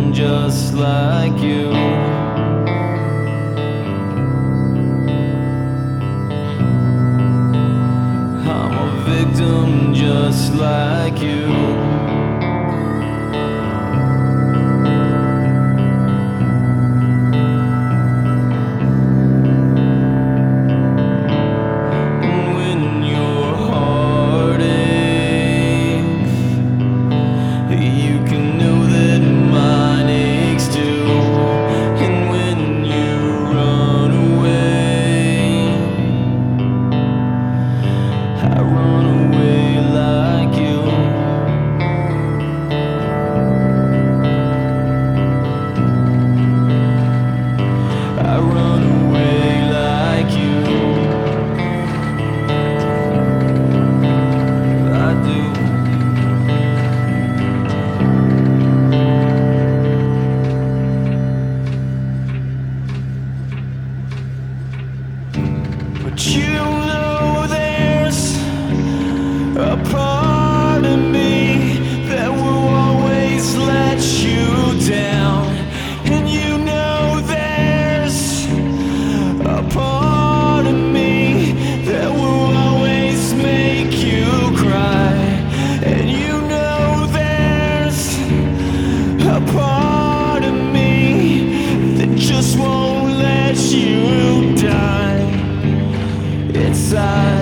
victim just like you. I'm a victim just like you. I run away like you. I run away like you. I do. But you know there's a part of me that will always let you down. And you know there's a part of me that will always make you cry. And you know there's a part of me that just won't let you die. Inside